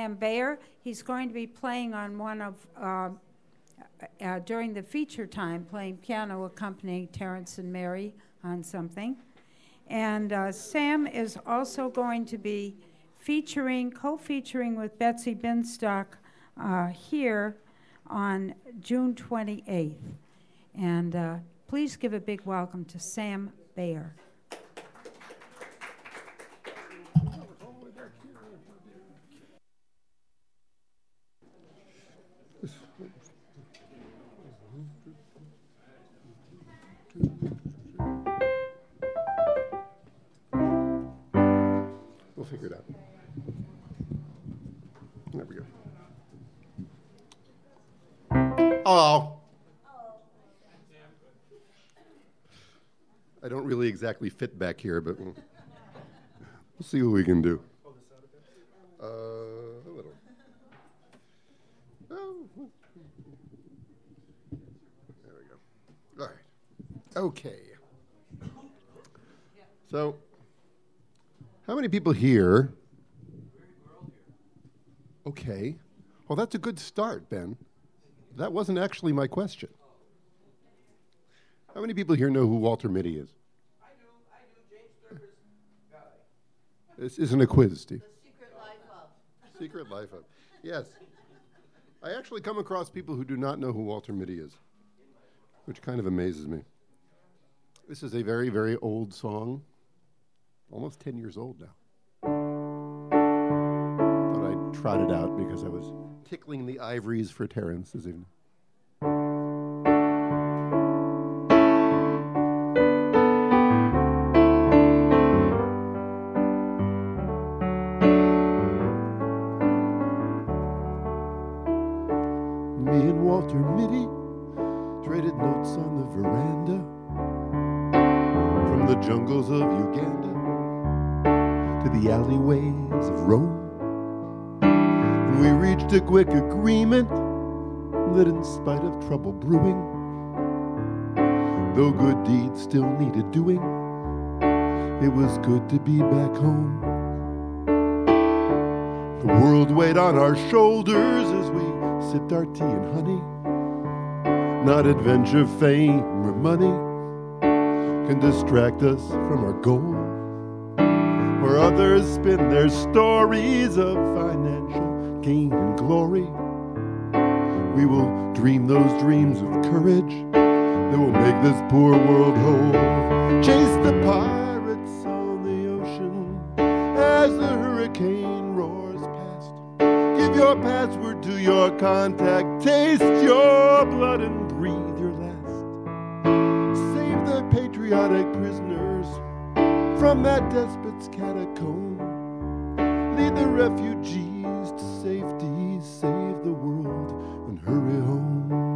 Sam Bayer. He's going to be playing on one of, during the feature time, playing piano accompanying Terrence and Mary on something. And Sam is also going to be co-featuring with Betsy Binstock here on June 28th. And please give a big welcome to Sam Bayer. We'll figure it out. There we go. Oh. I don't really exactly fit back here, but we'll see what we can do. A little. Oh. There we go. All right. Okay. So, how many people here? Okay. Well, that's a good start, Ben. That wasn't actually my question. How many people here know who Walter Mitty is? I do. James Thurber's guy. This isn't a quiz, Steve. The Secret Life of. Secret Life of. Yes. I actually come across people who do not know who Walter Mitty is, which kind of amazes me. This is a very, very old song, almost 10 years old now. Thought I'd trot it out because I was tickling the ivories for Terrence this evening. Walter Mitty traded notes on the veranda from the jungles of Uganda to the alleyways of Rome. And we reached a quick agreement that in spite of trouble brewing, though good deeds still needed doing, it was good to be back home. The world weighed on our shoulders as we sipped our tea and honey. Not adventure, fame, or money can distract us from our goal. Where others spin their stories of financial gain and glory, we will dream those dreams of courage that will make this poor world whole. Chase the pirates on the ocean as the hurricane roars past. Give your password to your contact, taste your blood and breathe your last. Save the patriotic prisoners from that despot's catacomb. Lead the refugees to safety, save the world, and hurry home.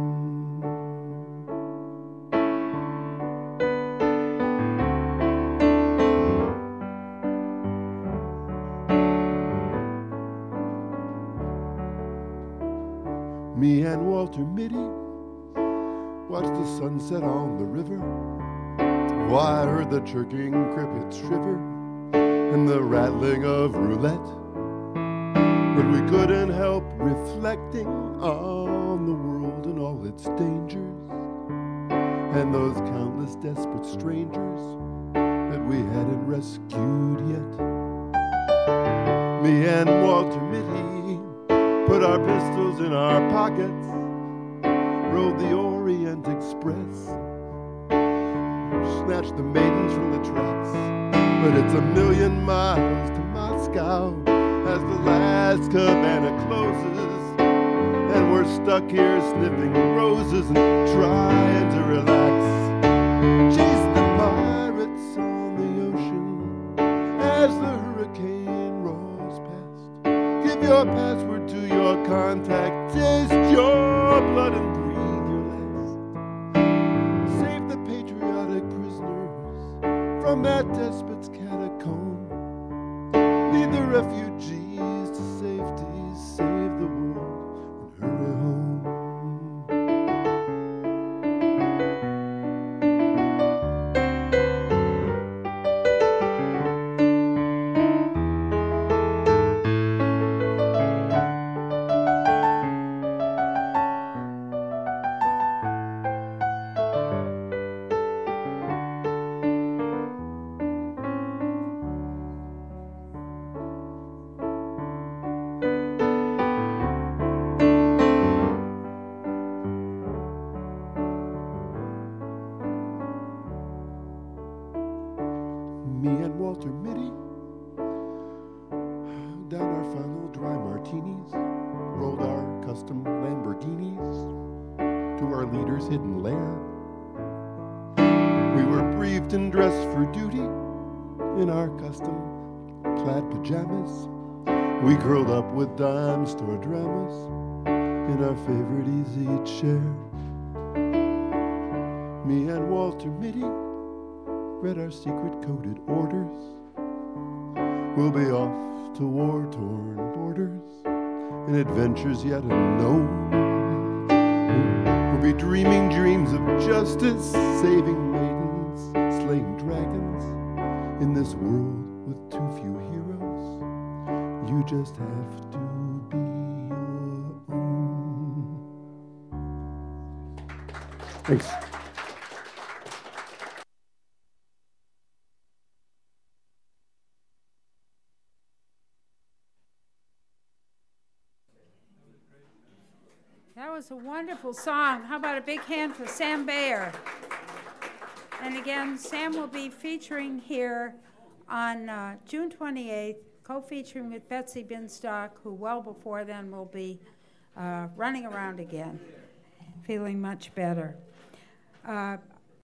Me and Walter Mitty watched the sunset on the river. Oh, I heard the chirking crickets shiver and the rattling of roulette. But we couldn't help reflecting on the world and all its dangers, and those countless desperate strangers that we hadn't rescued yet. Me and Walter Mitty put our pistols in our pockets, rode the Orient Express, snatched the maidens from the tracks. But it's 1,000,000 miles to Moscow as the last cabana closes, and we're stuck here sniffing roses and trying to relax. Chase the pirates on the ocean as the hurricane roars past. Give your password to your contact, taste your blood and breathe your last. Save the patriotic prisoners from that despot's catacomb. Lead the refugees to safety, save the world, and hurry home. martinis, rolled our custom Lamborghinis to our leader's hidden lair. We were briefed and dressed for duty in our custom plaid pajamas. We curled up with dime store dramas in our favorite easy chair. Me and Walter Mitty read our secret coded orders. We'll be off to war-torn borders in adventures yet unknown. We'll be dreaming dreams of justice, saving maidens, slaying dragons in this world with too few heroes. You just have to be your own. Thanks. That was a wonderful song. How about a big hand for Sam Bayer? And again, Sam will be featuring here on June 28th, co-featuring with Betsy Binstock, who well before then will be running around again, feeling much better.